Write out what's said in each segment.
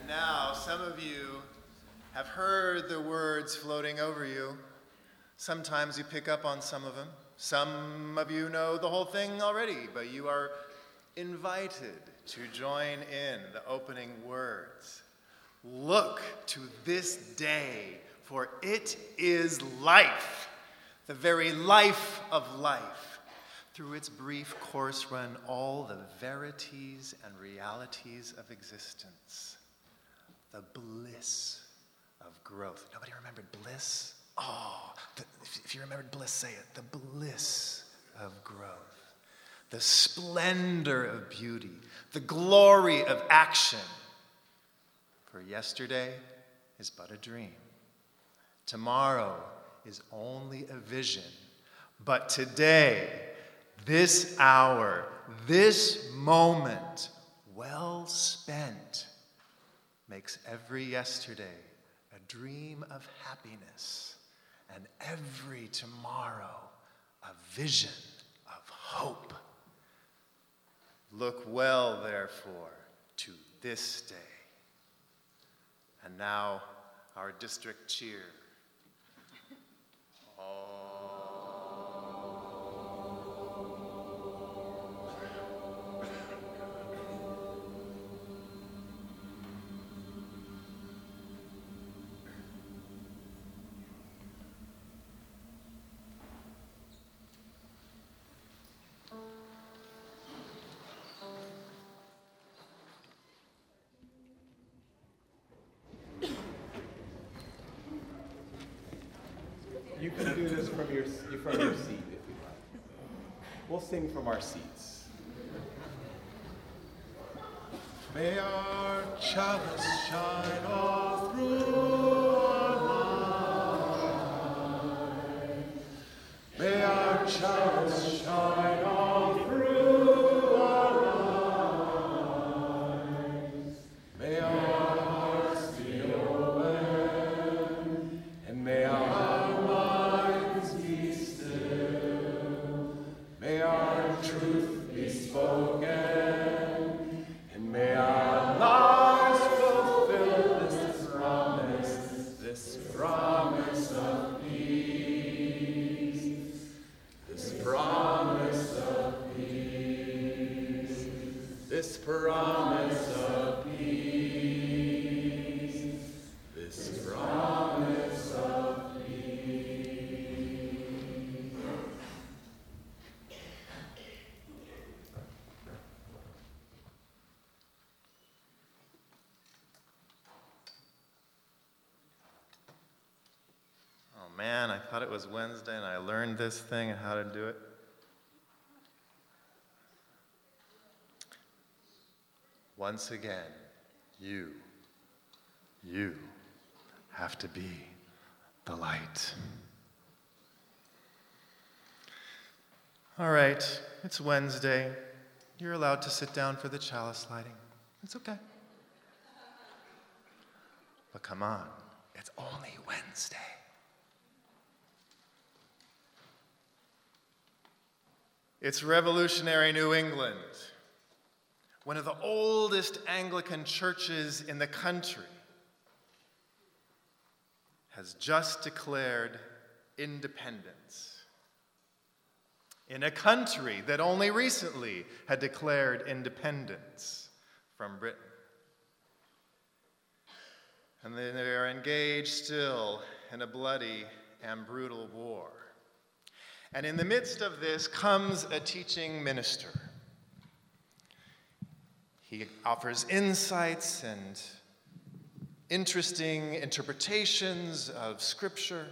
And now, some of you have heard the words floating over you. Sometimes you pick up on some of them. Some of you know the whole thing already, but you are invited to join in the opening words. Look to this day, for it is life, the very life of life. Through its brief course run all the verities and realities of existence. The bliss of growth. Nobody remembered bliss? Oh, if you remembered bliss, say it. The bliss of growth. The splendor of beauty. The glory of action. For yesterday is but a dream. Tomorrow is only a vision. But today, this hour, this moment, well spent, makes every yesterday a dream of happiness, and every tomorrow a vision of hope. Look well, therefore, to this day. And now, our district cheer. You can do this from your seat if you like. We'll sing from our seats. May our chalice shine all through our life. May our chalice shine all through our lives. May our hearts be open, and may our truth be spoken, and may our lives fulfill this promise of peace, this promise of peace, this promise of peace, this promise of Man, I thought it was Wednesday and I learned this thing and how to do it. Once again, you have to be the light. All right, it's Wednesday. You're allowed to sit down for the chalice lighting. It's okay. But come on, it's only Wednesday. It's revolutionary New England, one of the oldest Anglican churches in the country, has just declared independence. In a country that only recently had declared independence from Britain. And they are engaged still in a bloody and brutal war. And in the midst of this comes a teaching minister. He offers insights and interesting interpretations of Scripture.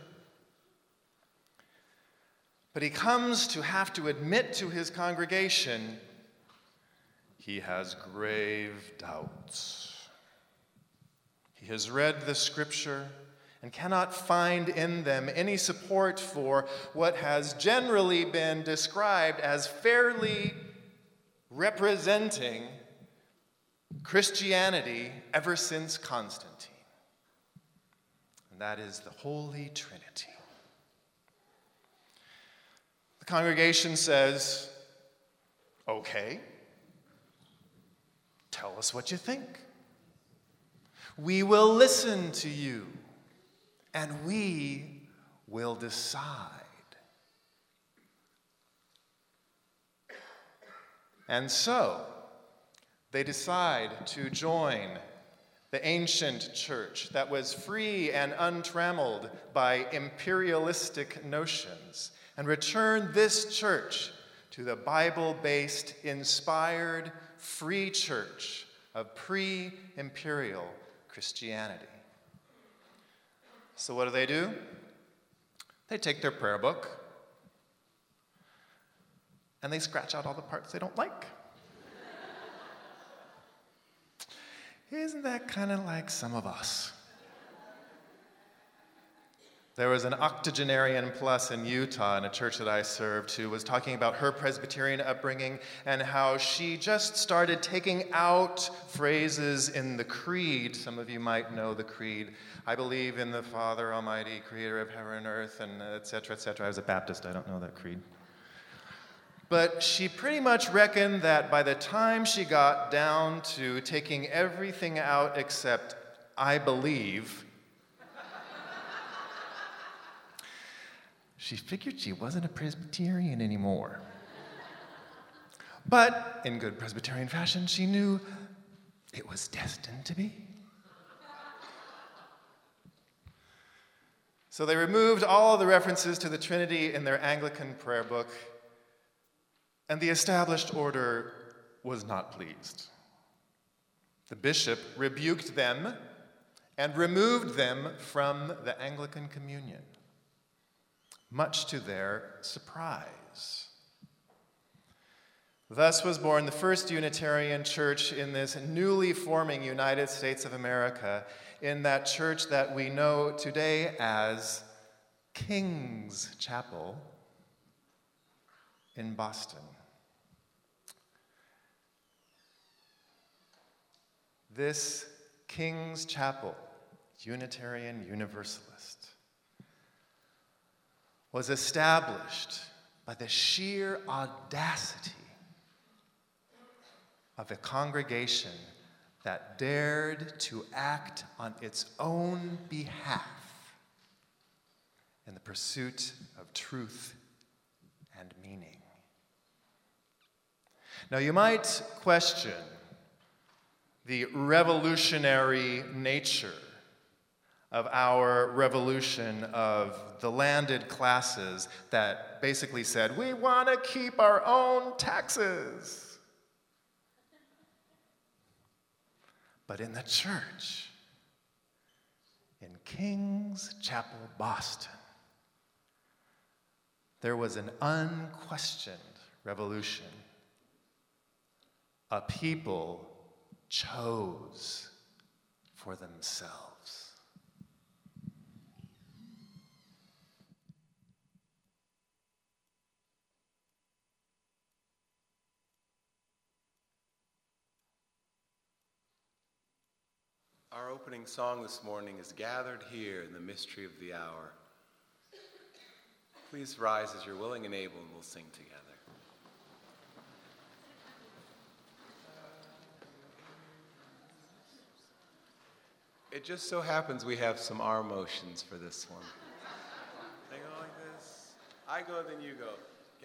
But he comes to have to admit to his congregation he has grave doubts. He has read the Scripture and cannot find in them any support for what has generally been described as fairly representing Christianity ever since Constantine. And that is the Holy Trinity. The congregation says, okay, tell us what you think. We will listen to you, and we will decide. And so, they decide to join the ancient church that was free and untrammeled by imperialistic notions, and return this church to the Bible-based, inspired, free church of pre-imperial Christianity. So what do? They take their prayer book and they scratch out all the parts they don't like. Isn't that kind of like some of us? There was an octogenarian plus in Utah in a church that I served who was talking about her Presbyterian upbringing and how she just started taking out phrases in the creed. Some of you might know the creed. I believe in the Father Almighty, creator of heaven and earth, and et cetera, et cetera. I was a Baptist, I don't know that creed. But she pretty much reckoned that by the time she got down to taking everything out except I believe, she figured she wasn't a Presbyterian anymore. But in good Presbyterian fashion, she knew it was destined to be. So they removed all the references to the Trinity in their Anglican prayer book, and the established order was not pleased. The bishop rebuked them and removed them from the Anglican communion, much to their surprise. Thus was born the first Unitarian church in this newly forming United States of America, in that church that we know today as King's Chapel in Boston. This King's Chapel, Unitarian Universalist, was established by the sheer audacity of a congregation that dared to act on its own behalf in the pursuit of truth and meaning. Now, you might question the revolutionary nature of our revolution of the landed classes that basically said, we want to keep our own taxes. But in the church, in King's Chapel, Boston, there was an unquestioned revolution. A people chose for themselves. Our opening song this morning is Gathered Here in the Mystery of the Hour. Please rise as you're willing and able, and we'll sing together. It just so happens we have some arm motions for this one. They go like this. I go, then you go.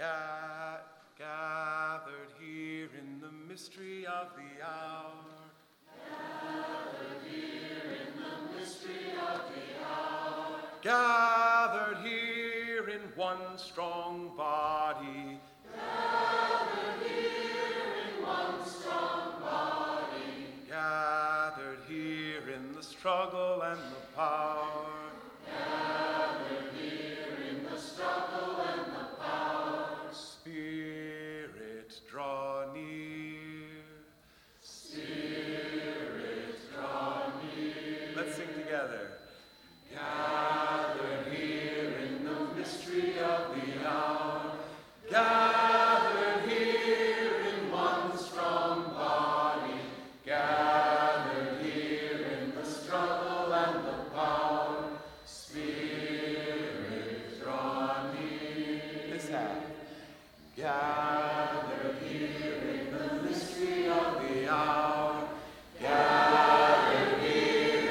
Gathered here in the mystery of the hour. Gathered here in the mystery of the hour. Gathered here in one strong body. Gathered here in one strong body. Gathered here in the struggle and the power. Gathered here in the struggle and the power. Spirit, draw near. Spirit, draw near. Let's sing together. Gathered here in the mystery of the hour. Gathered here in one strong body. Gathered here in the struggle and the power. Spirit, draw near. This half. Gathered here in the mystery of the hour. Gathered here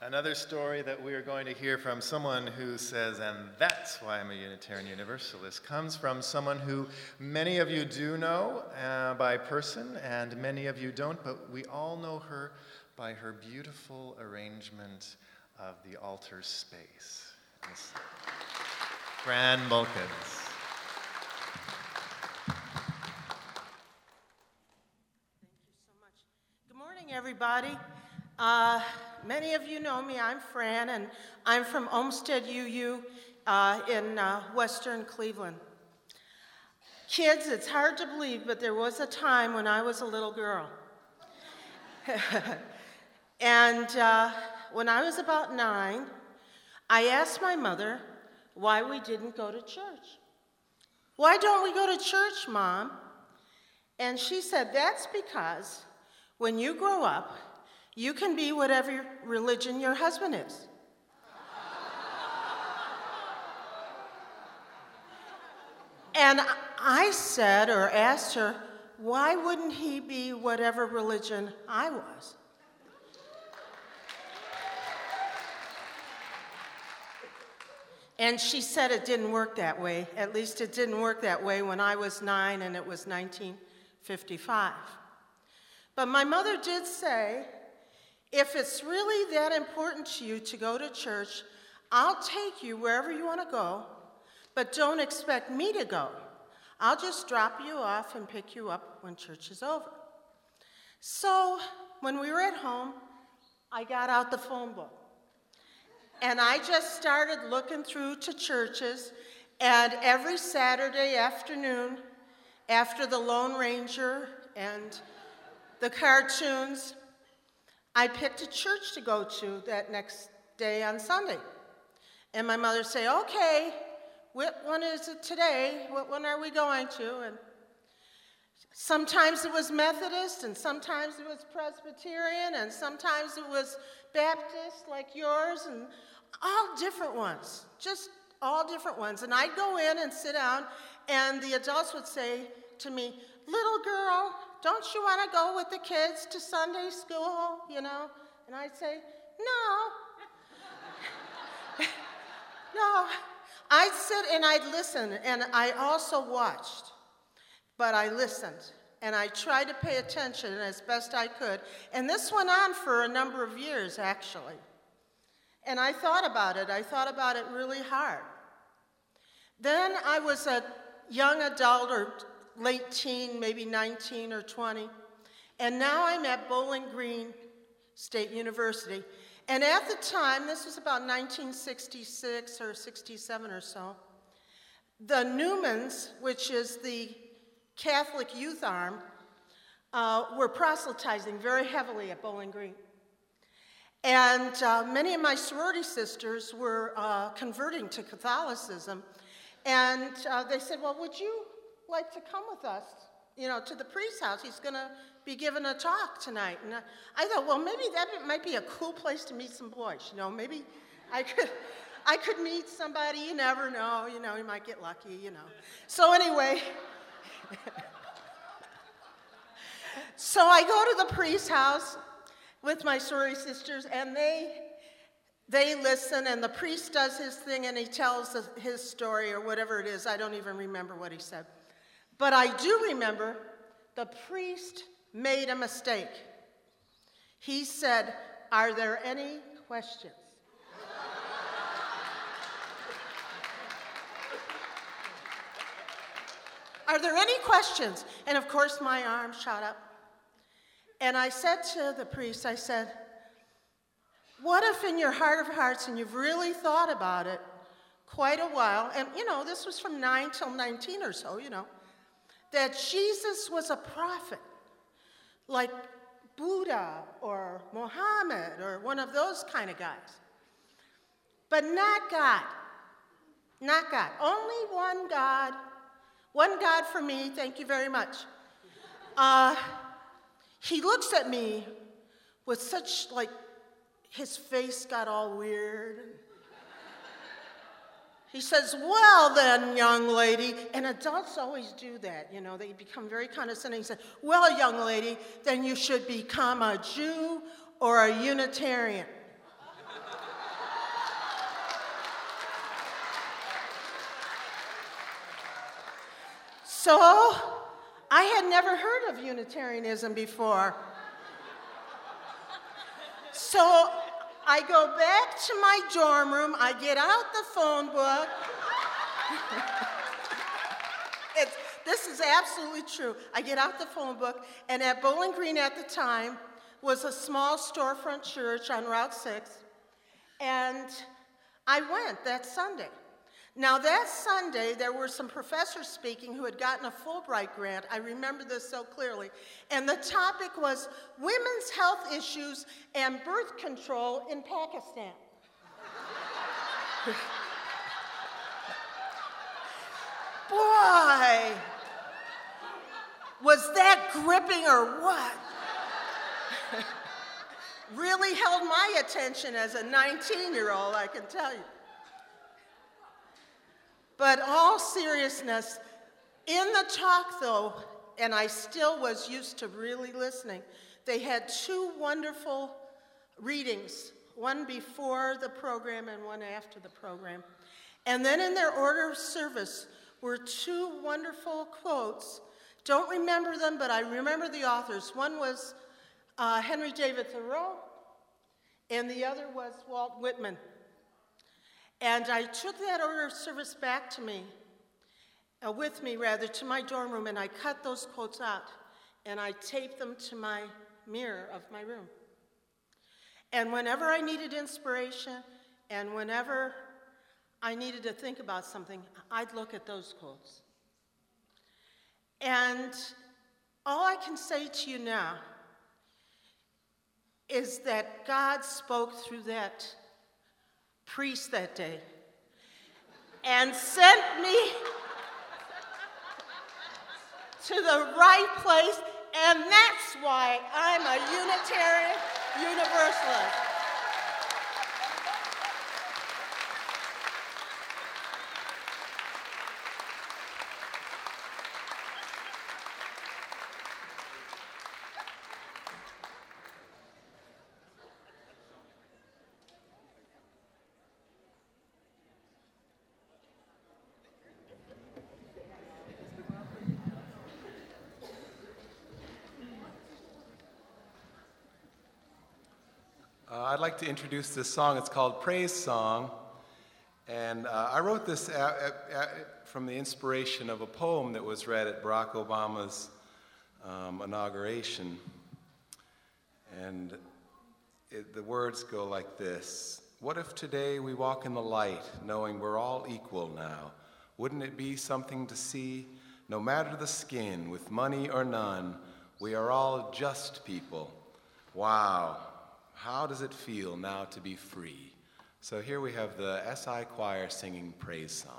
Another story that we are going to hear from someone who says, and that's why I'm a Unitarian Universalist, comes from someone who many of you do know by person, and many of you don't, but we all know her by her beautiful arrangement of the altar space. Ms. Fran Mulkins. Good morning, everybody. Many of you know me. I'm Fran, and I'm from Olmsted UU in western Cleveland. Kids, it's hard to believe, but there was a time when I was a little girl. And when I was about 9, I asked my mother why we didn't go to church. Why don't we go to church, Mom? And she said, that's because when you grow up, you can be whatever religion your husband is. And I said or asked her, why wouldn't he be whatever religion I was? And she said it didn't work that way. At least it didn't work that way when I was 9 and it was 1955. But my mother did say, if it's really that important to you to go to church, I'll take you wherever you want to go, but don't expect me to go. I'll just drop you off and pick you up when church is over. So when we were at home, I got out the phone book. And I just started looking through to churches, and every Saturday afternoon, after the Lone Ranger and the cartoons, I picked a church to go to that next day on Sunday. And my mother would say, okay, what one is it today? What one are we going to? And sometimes it was Methodist, and sometimes it was Presbyterian, and sometimes it was Baptist like yours, and all different ones, just all different ones. And I'd go in and sit down, and the adults would say to me, little girl, don't you want to go with the kids to Sunday school, you know? And I'd say, no. No. I'd sit and I'd listen, and I also watched, but I listened, and I tried to pay attention as best I could. And this went on for a number of years, actually. And I thought about it. I thought about it really hard. Then I was a young adult or late teen, maybe 19 or 20. And now I'm at Bowling Green State University. And at the time, this was about 1966 or 67 or so, the Newmans, which is the Catholic youth arm, were proselytizing very heavily at Bowling Green. And many of my sorority sisters were converting to Catholicism. And they said, well, would you like to come with us, you know, to the priest's house? He's going to be giving a talk tonight. And I thought, well, maybe that might be a cool place to meet some boys. You know, maybe I could meet somebody. You never know. You know, you might get lucky, you know. So anyway, so I go to the priest's house with my sorority sisters, and they listen, and the priest does his thing, and he tells his story or whatever it is. I don't even remember what he said. But I do remember the priest made a mistake. He said, are there any questions? Are there any questions? And of course, my arm shot up. And I said to the priest, I said, what if in your heart of hearts, and you've really thought about it quite a while, and you know, this was from 9 till 19 or so, you know, that Jesus was a prophet, like Buddha or Muhammad or one of those kind of guys. But not God. Not God. Only one God. One God for me, thank you very much. He looks at me with such, like, his face got all weird. He says, well then, young lady, and adults always do that, you know, they become very condescending. He said, well, young lady, then you should become a Jew or a Unitarian. So I had never heard of Unitarianism before. So I go back to my dorm room, I get out the phone book. This is absolutely true. I get out the phone book, and at Bowling Green at the time was a small storefront church on Route 6, and I went that Sunday. Now, that Sunday, there were some professors speaking who had gotten a Fulbright grant. I remember this so clearly. And the topic was women's health issues and birth control in Pakistan. Boy, was that gripping or what? Really held my attention as a 19-year-old, I can tell you. But all seriousness, in the talk though, and I still was used to really listening, they had two wonderful readings, one before the program and one after the program. And then in their order of service were two wonderful quotes. Don't remember them, but I remember the authors. One was Henry David Thoreau, and the other was Walt Whitman. And I took that order of service back to me, with me rather, to my dorm room, and I cut those quotes out, and I taped them to my mirror of my room. And whenever I needed inspiration, and whenever I needed to think about something, I'd look at those quotes. And all I can say to you now is that God spoke through that priest that day and sent me to the right place, and that's why I'm a Unitarian Universalist. I'd like to introduce this song. It's called Praise Song. And I wrote this from the inspiration of a poem that was read at Barack Obama's inauguration. And the words go like this. What if today we walk in the light, knowing we're all equal now? Wouldn't it be something to see? No matter the skin, with money or none, we are all just people. Wow. How does it feel now to be free? So here we have the SI Choir singing Praise Song.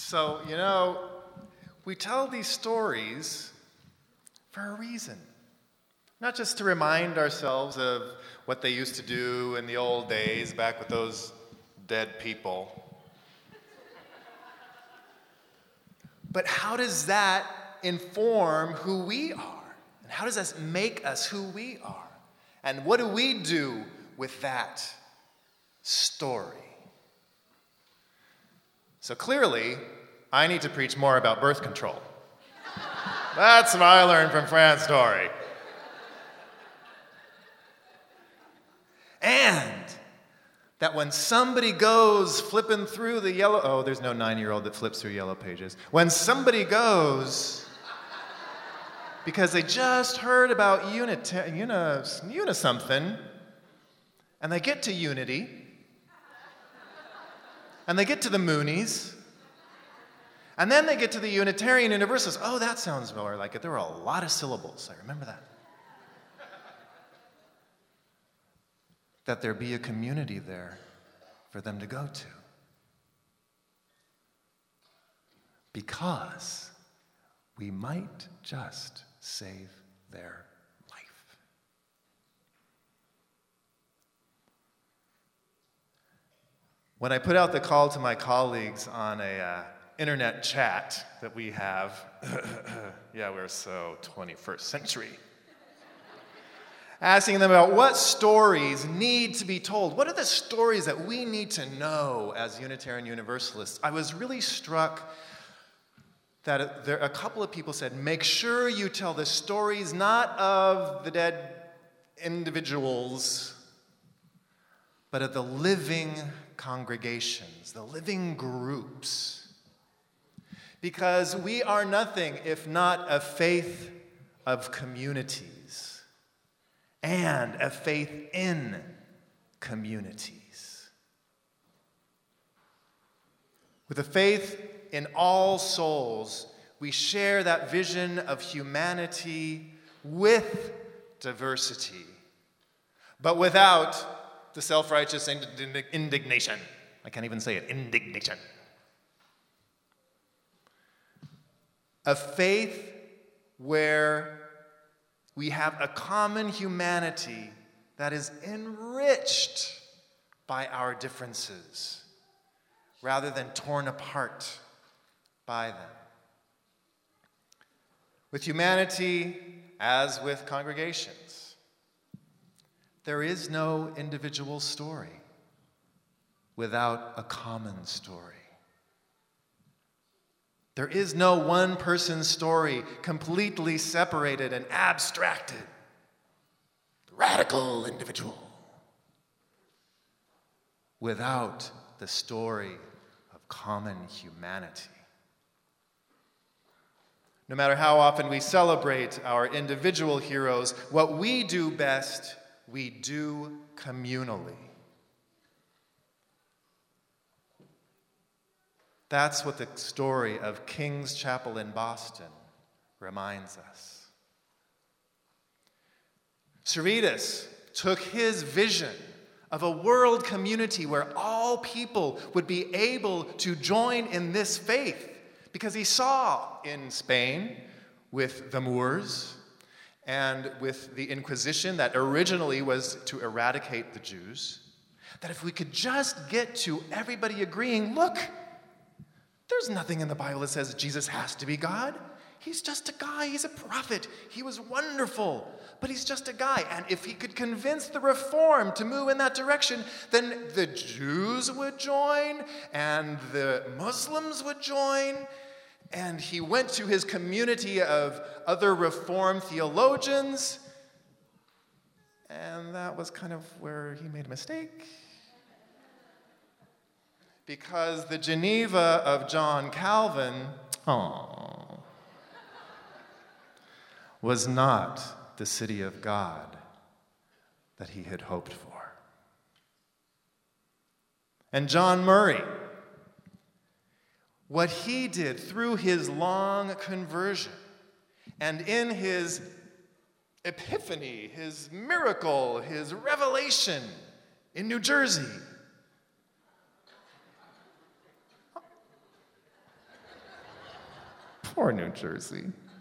So, we tell these stories for a reason. Not just to remind ourselves of what they used to do in the old days, back with those dead people. But how does that inform who we are? And how does that make us who we are? And what do we do with that story? So clearly, I need to preach more about birth control. That's what I learned from Fran's story. And that when somebody goes flipping through the yellow... Oh, there's no 9-year-old that flips through yellow pages. When somebody goes... because they just heard about something, and they get to unity, and they get to the Moonies, and then they get to the Unitarian Universalists. Oh, that sounds more like it. There were a lot of syllables. I remember that. That there be a community there for them to go to. Because we might just save their life. When I put out the call to my colleagues on a internet chat that we have, yeah, we're so 21st century, asking them about what stories need to be told. What are the stories that we need to know as Unitarian Universalists? I was really struck that a couple of people said, make sure you tell the stories not of the dead individuals, but of the living congregations, the living groups. Because we are nothing if not a faith of communities and a faith in communities. With a faith in all souls, we share that vision of humanity with diversity, but without the self-righteous indignation. I can't even say it, indignation. A faith where we have a common humanity that is enriched by our differences, rather than torn apart by them. With humanity, as with congregations, there is no individual story without a common story. There is no one person's story completely separated and abstracted. Radical individual. Without the story of common humanity. No matter how often we celebrate our individual heroes, what we do best, we do communally. That's what the story of King's Chapel in Boston reminds us. Servetus took his vision of a world community where all people would be able to join in this faith, because he saw in Spain with the Moors and with the Inquisition that originally was to eradicate the Jews, that if we could just get to everybody agreeing, look, there's nothing in the Bible that says Jesus has to be God. He's just a guy. He's a prophet. He was wonderful, but he's just a guy. And if he could convince the Reform to move in that direction, then the Jews would join and the Muslims would join. And he went to his community of other Reformed theologians, and that was kind of where he made a mistake. Because the Geneva of John Calvin, was not the city of God that he had hoped for. And John Murray, what he did through his long conversion and in his epiphany, his miracle, his revelation in New Jersey, Poor New Jersey.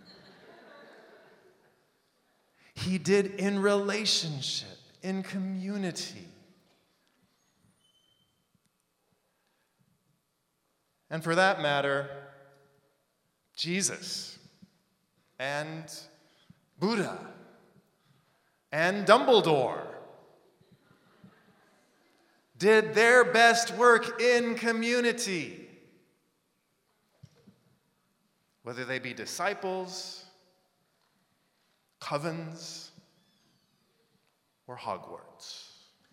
He did in relationship, in community. And for that matter, Jesus and Buddha and Dumbledore did their best work in community. Whether they be disciples, covens, or Hogwarts.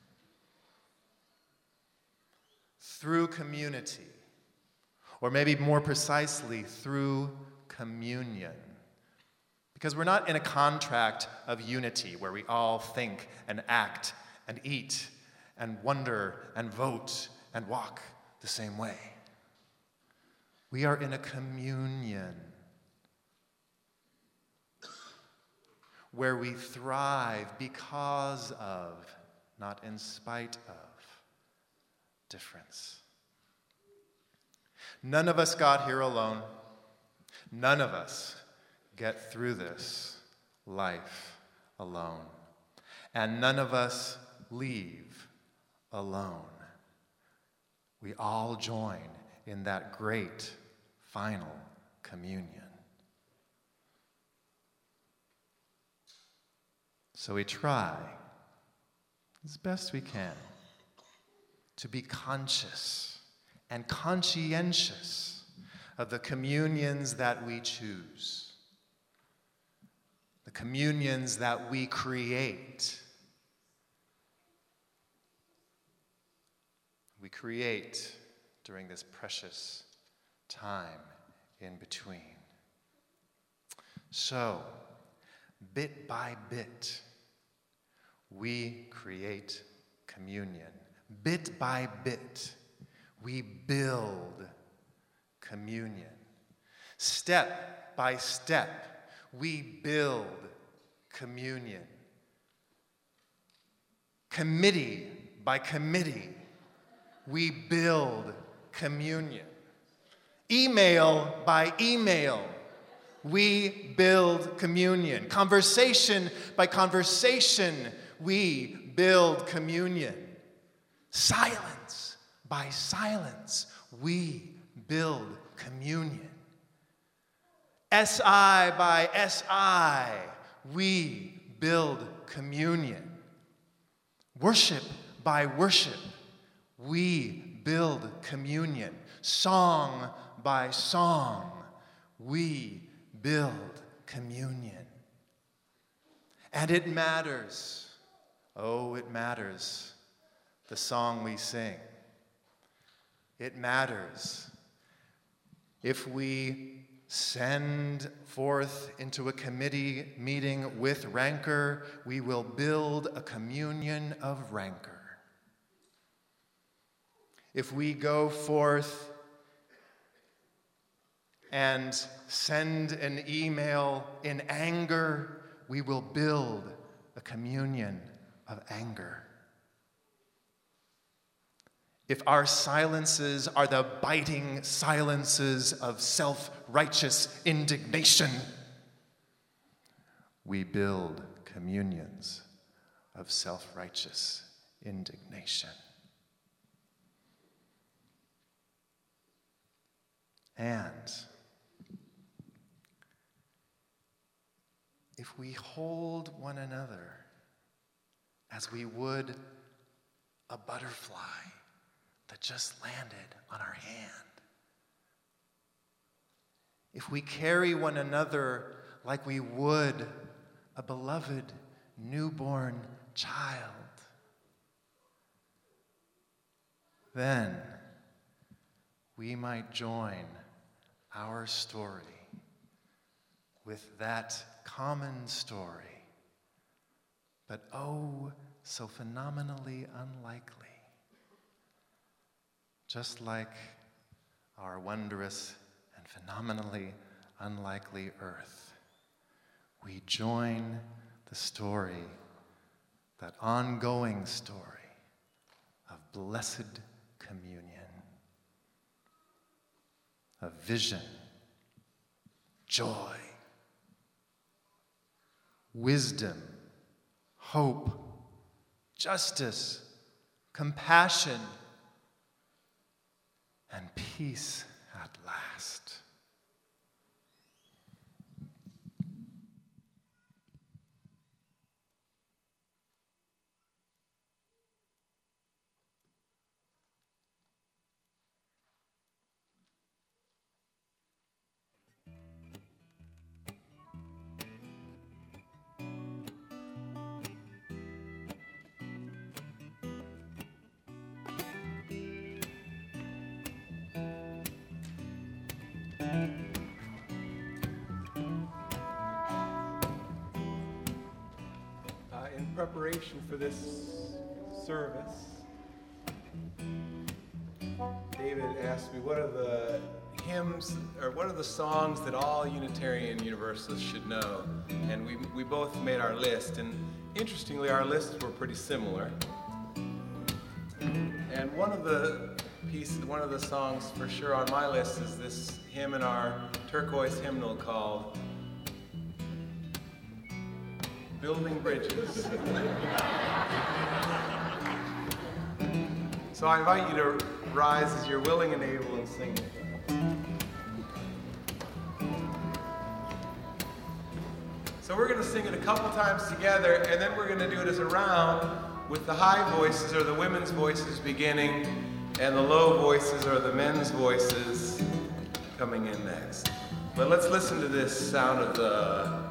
Through community, or maybe more precisely, through communion. Because we're not in a contract of unity where we all think and act and eat and wonder and vote and walk the same way. We are in a communion where we thrive because of, not in spite of, difference. None of us got here alone. None of us get through this life alone. And none of us leave alone. We all join in that great final communion. So we try as best we can to be conscious and conscientious of the communions that we choose, the communions that we create. We create during this precious time in between. So, bit by bit, we create communion. Bit by bit, we build communion. Step by step, we build communion. Committee by committee, we build communion. Email by email, we build communion. Conversation by conversation, we build communion. Silence by silence, we build communion. SI by SI, we build communion. Worship by worship, we build communion. Song by song, we build communion. And it matters. Oh, it matters, the song we sing. It matters if we send forth into a committee meeting with rancor, we will build a communion of rancor. If we go forth and send an email in anger, we will build a communion of anger. If our silences are the biting silences of self-righteous indignation, we build communions of self-righteous indignation. And if we hold one another as we would a butterfly that just landed on our hand, if we carry one another like we would a beloved newborn child, then we might join our story with that common story, but oh, so phenomenally unlikely. Just like our wondrous and phenomenally unlikely earth, we join the story, that ongoing story of blessed communion, of vision joy, wisdom, hope, justice, compassion, and peace at last. In preparation for this service, David asked me what are the hymns or what are the songs that all Unitarian Universalists should know, and we both made our list, and interestingly our lists were pretty similar. And one of the songs for sure on my list is this hymn in our turquoise hymnal called Building Bridges. So I invite you to rise as you're willing and able and sing it. So we're going to sing it a couple times together, and then we're going to do it as a round with the high voices or the women's voices beginning, and the low voices or the men's voices coming in next. But let's listen to this sound of the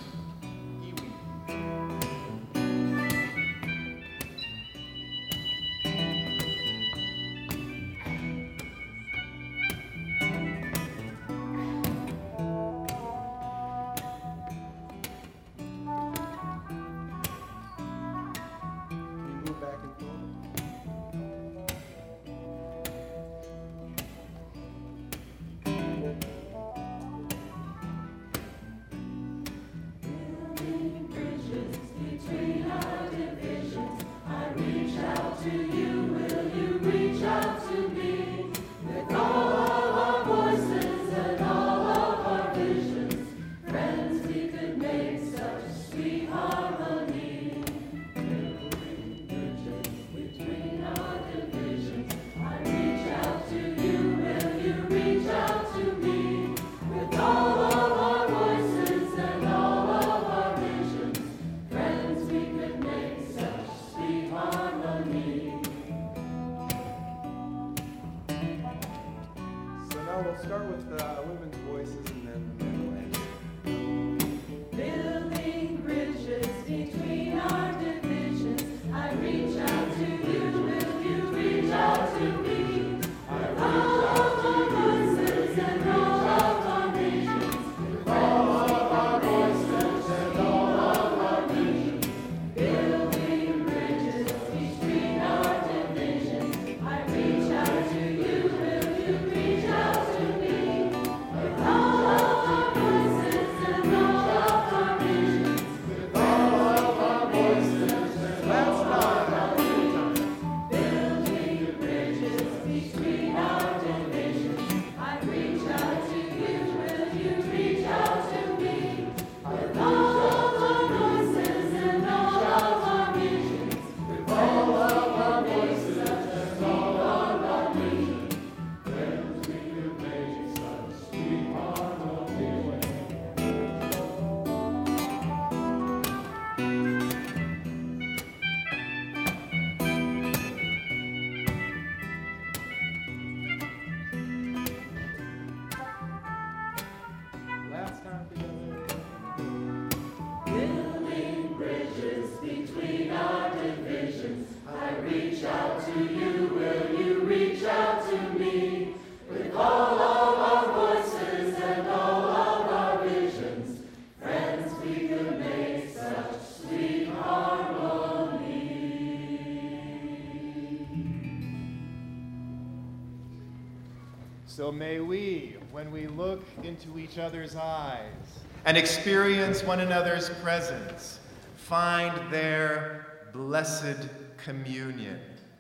So may we, when we look into each other's eyes and experience one another's presence, find their blessed communion.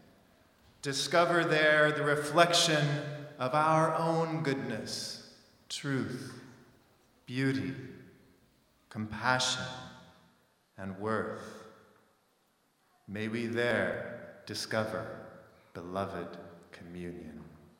Discover there the reflection of our own goodness, truth, beauty, compassion, and worth. May we there discover beloved communion.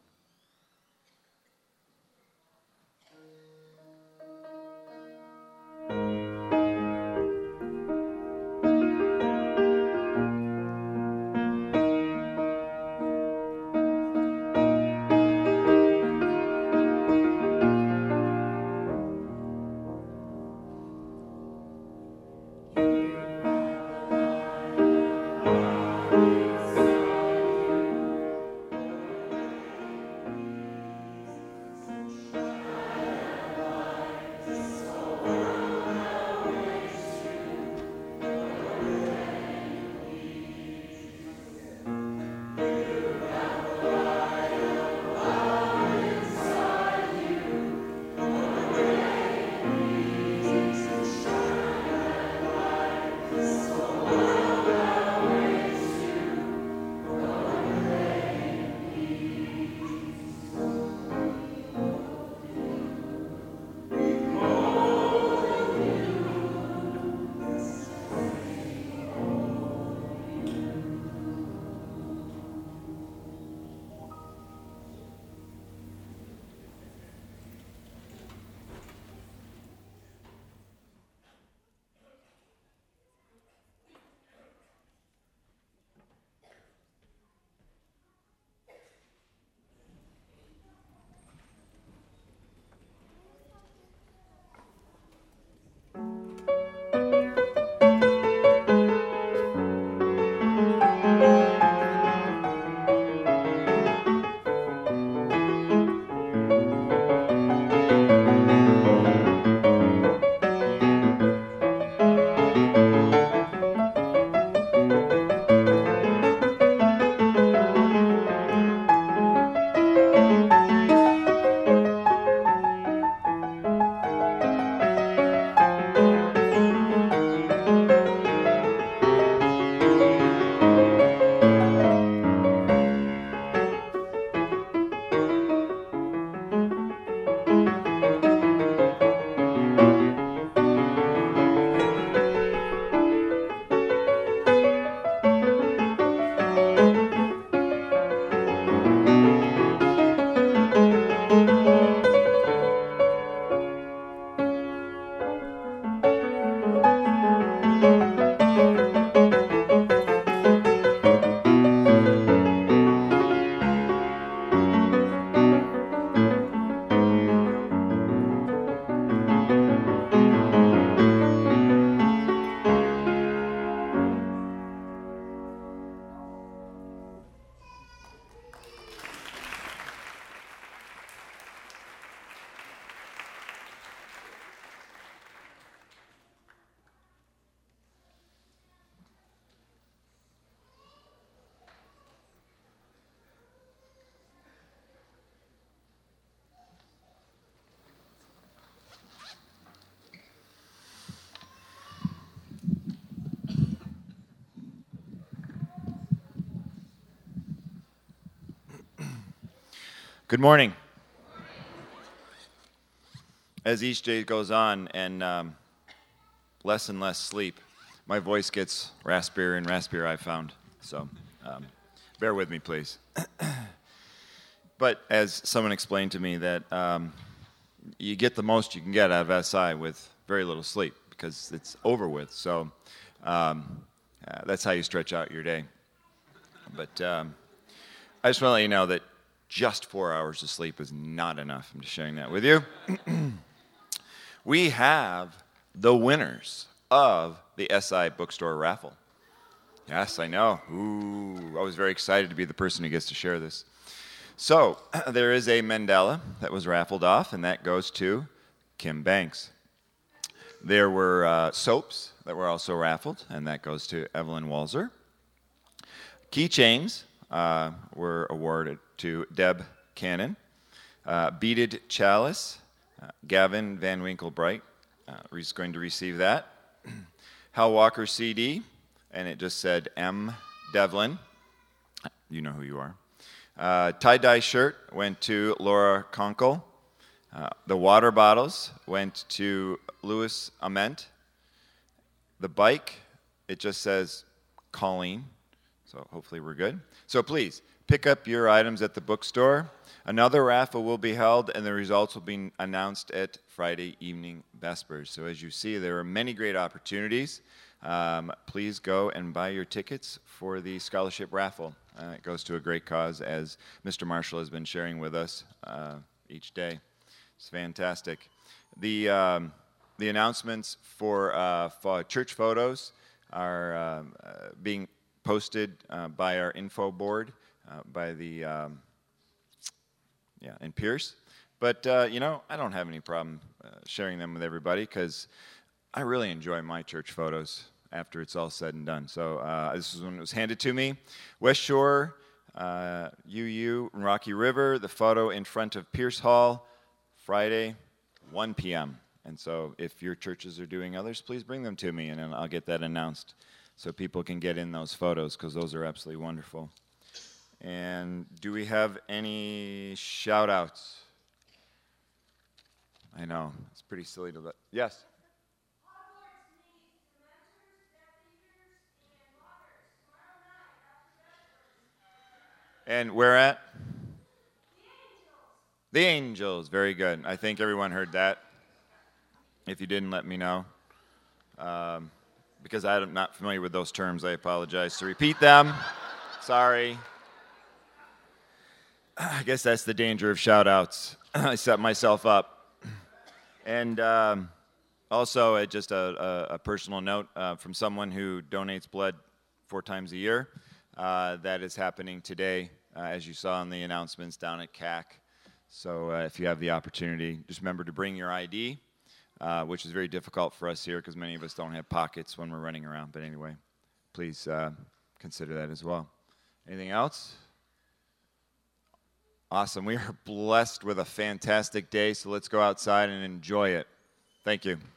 Good morning. As each day goes on and less and less sleep, my voice gets raspier and raspier, I've found. So bear with me, please. But as someone explained to me that you get the most you can get out of SI with very little sleep because it's over with. So that's how you stretch out your day. But I just want to let you know that just 4 hours of sleep is not enough. I'm just sharing that with you. We have the winners of the SI Bookstore raffle. Yes, I know. Ooh, I was very excited to be the person who gets to share this. So there is a mandala that was raffled off, and that goes to Kim Banks. There were soaps that were also raffled, and that goes to Evelyn Walzer. Keychains were awarded to Deb Cannon. Beaded Chalice, Gavin Van Winkle-Bright is going to receive that. Hal Walker CD, and it just said M. Devlin. You know who you are. Tie-dye shirt went to Laura Conkle. The water bottles went to Louis Ament. The bike, it just says Colleen, so hopefully we're good. So please, pick up your items at the bookstore. Another raffle will be held, and the results will be announced at Friday evening Vespers. So as you see, there are many great opportunities. Please go and buy your tickets for the scholarship raffle. It goes to a great cause, as Mr. Marshall has been sharing with us each day. It's fantastic. The announcements for church photos are being posted by our info board, by the in Pierce. But, I don't have any problem sharing them with everybody because I really enjoy my church photos after it's all said and done. So this is when it was handed to me. West Shore, UU, and Rocky River, the photo in front of Pierce Hall, Friday, 1 p.m. And so if your churches are doing others, please bring them to me, and then I'll get that announced so people can get in those photos because those are absolutely wonderful. And do we have any shout-outs? I know, it's pretty silly to let... Yes? And where at? The Angels. Very good. I think everyone heard that. If you didn't, let me know. Because I'm not familiar with those terms, I apologize to repeat them. Sorry. I guess that's the danger of shout-outs. I set myself up. And also, just a personal note from someone who donates blood 4 times a year. That is happening today, as you saw in the announcements down at CAC. So if you have the opportunity, just remember to bring your ID, which is very difficult for us here because many of us don't have pockets when we're running around. But anyway, please consider that as well. Anything else? Awesome. We are blessed with a fantastic day, so let's go outside and enjoy it. Thank you.